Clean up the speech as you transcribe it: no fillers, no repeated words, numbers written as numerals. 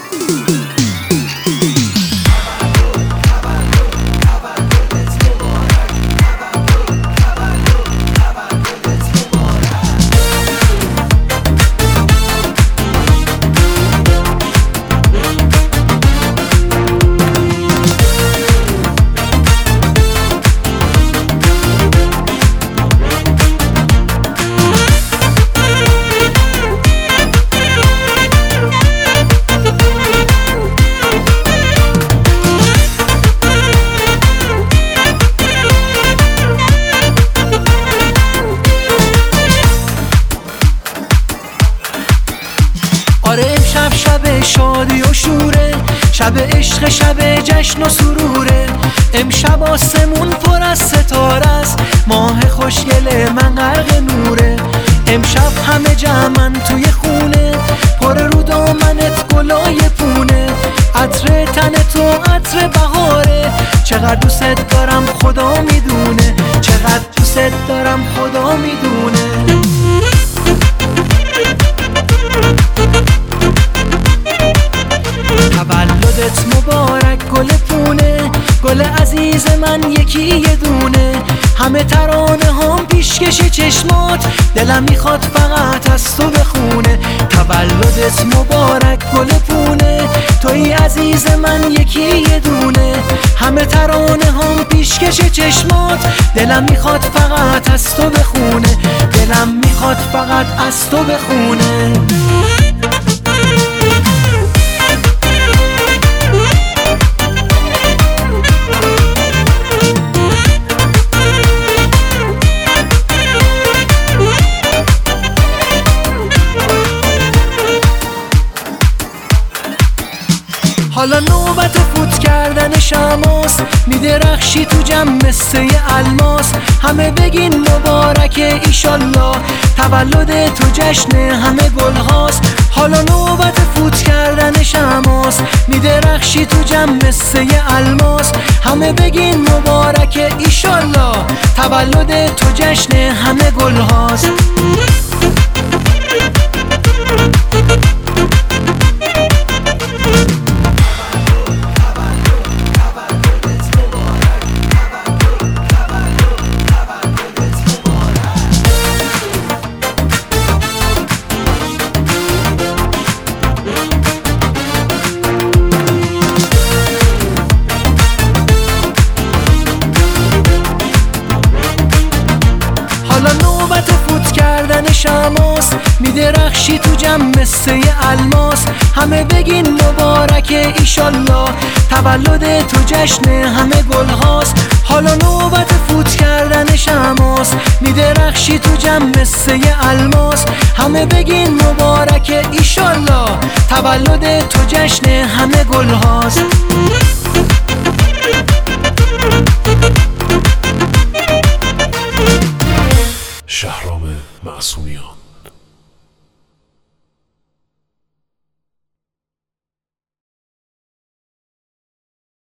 آره امشب شب شادی و شوره، شب عشق، شب جشن و سروره. امشب آسمون پر از ستاره است، ماه خوشگل من غرق نوره. امشب همه جمعن توی خونه، پر رو دامنت گلای پونه. عطر تن تو عطر بهاره، چقدر دوست دارم خدا میدونه، چقدر دوست دارم خدا میدونه. تولدت مبارک گل پونه، گل عزیز من یکی یه دونه. همه ترانه هم پیشکش چشمات، دلم میخواد فقط از تو بخونه. تولدت مبارک گل پونه، توی عزیز من یکی یه دونه. همه ترانه هم پیشکش چشمات، دلم میخواد فقط از تو بخونه، دلم میخواد فقط از تو بخونه. حالا نوبت فوت کردن شماست، میدرخشی تو جمع مثل الماس. همه بگین مبارک ایشالله، تولد تو جشن همه گل هاست. حالا نوبت فوت کردن شماست، میدرخشی تو جمع مثل الماس. همه بگین مبارک ایشالله، تولد تو جشن همه گل هاست. حالا نوبت فوت کردن شماست، میدرخشی تو جمع مثل الماس. همه بگین مبارک ایشالله، تولد تو جشن همه گل هاست. حالا نوبت فوت کردن شماست، میدرخشی تو جمع مثل الماس. همه بگین مبارک ایشالله، تولد تو جشن همه گل هاست. شهرام معصومیان.